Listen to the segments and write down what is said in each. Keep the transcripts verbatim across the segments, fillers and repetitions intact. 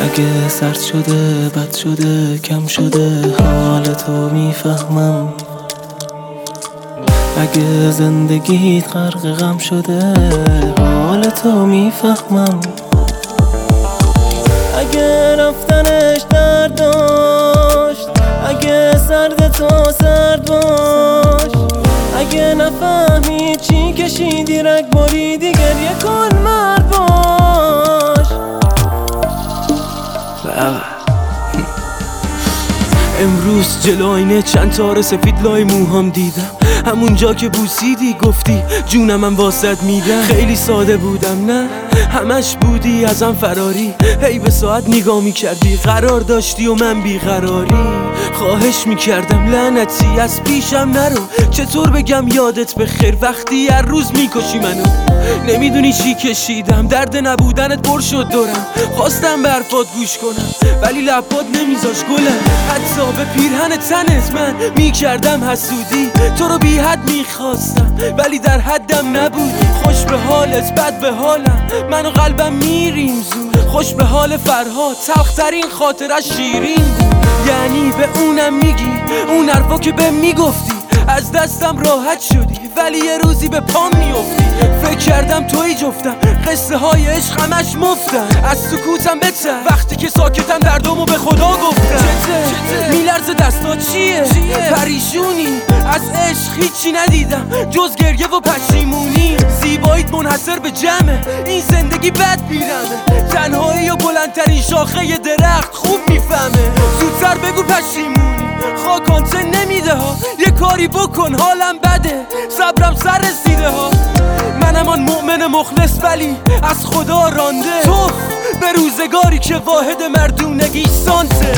اگه سرد شده بد شده کم شده حال تو میفهمم. اگه زندگیت غرق غم شده حال تو میفهمم. اگه رفتنش درد داشت، اگه سرد تو سرد باش، اگه نفهمی چی کشیدی رگ بریدی گریه کن مرد باش. امروز جلو آینه چند تار سفید لای موهام دیدم، همونجا که بوسیدی گفتی جونم من واسط میدم. خیلی ساده بودم نه همش بودی ازم فراری، هی به ساعت نگاه میکردی قرار داشتی و من بیقراری. خواهش میکردم لعنتی از پیشم نرو، چطور بگم یادت بخیر وقتی هر روز میکشی منو. نمیدونی چی کشیدم، درد نبودنت پر شد دورم. خواستم به حرفات گوش کنم ولی لبات نمیذاش گلم. حتی به پیرهن تنت من میکردم حسودی، تو رو بی حد میخواستم ولی در حدم نبودی. خوش به حالت بد به حالم، من و قلبم میریم زود. خوش به حال فرهاد، تلخترین خاطرش شیرین بود. یعنی به اونم میگی اون حرفا که به میگفتی، از دستم راحت شدی ولی یه روزی به پام میافتی. فکر کردم توی جفتم، قصه های عشق همش مفتن. از سکوتم بتر وقتی که ساکتم دردمو به خدا گفتم. میلرزه دستا چیه؟ پریشونی از عشق هیچی ندیدم جز گریه و پشیمونی. زیباییت منحصر به جمعه، این زندگی بد میرمه. تنهایی و بلندترین شاخه ی درخت خوب میفهمه. زودتر بگو پشیمونی خاکانته نمیده ها، یه کاری بکن حالم بده صبرم سر رسیده ها. منم آن مؤمن مخلص ولی از خدا رانده، تو به روزگاری که واحد مردونگی سانته.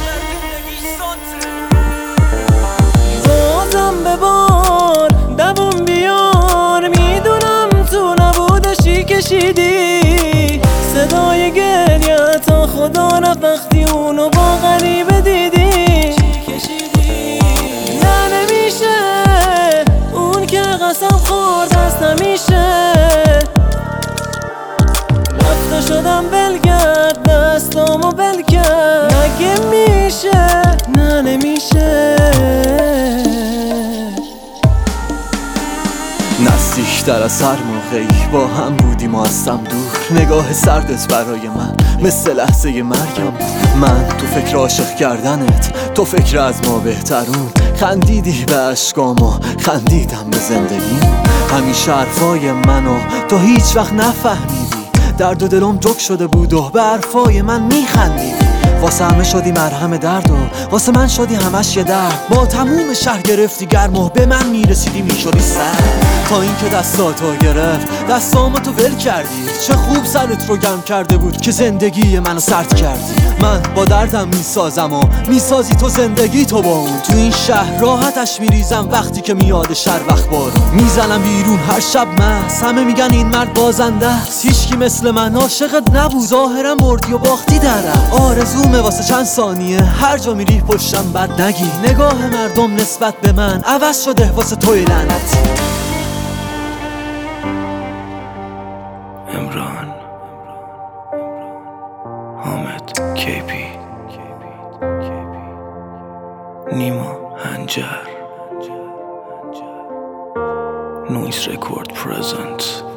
بازم به بار دووم بیار، میدونم تو نبودشی کشیدی صدای گریه تا خدا رفت وقتی اونو با غریبه دیدی. نه نمیشه اون که قسم خورد از نمیشه. رفته شدم بلگرد دستامو بل کرد، مگه میشه؟ نه نمیشه. نزدیکتر از هر موقعی با هم بودیم و ازم دور. نگاه سردت برای من مثل لحظه مرگم بود. من تو فکر عاشق کردنت، تو فکر از ما بهترون. خندیدی به عشقام و خندیدم به زندگی. همیشه حرفای منو تو هیچ وقت نفهمیدی، درد و دلم جک شده بود و به حرفای من میخندیدی. واسه همه شدی مرهم درد و واسه من شدی همش یه درد. با تموم شهر گرفتی گرم و به من میرسیدی میشدی سرد. تا اینکه دستاتو گرفت دستامو تو ول کردی. چه خوب سرت رو گرم کرده بود که زندگی منو سرد کردی. من با دردم میسازم و میسازی تو زندگی تو با اون. تو این شهر راحتش میریزم وقتی که میاد شهر وقت بارون. میزنم بیرون هر شب مست، همه میگن این مرد بازنده است. هیچکی مثل من عاشقت نبود، ظاهرا بردی و باختی درم. آرزومه واسه چند ثانیه هر جا میری پشتم بد نگی. نگاه مردم نسبت به من عوض شده واسه توی لعنتی. امران حامد کیپی نیما هنجر نویز رکورد پرزنت.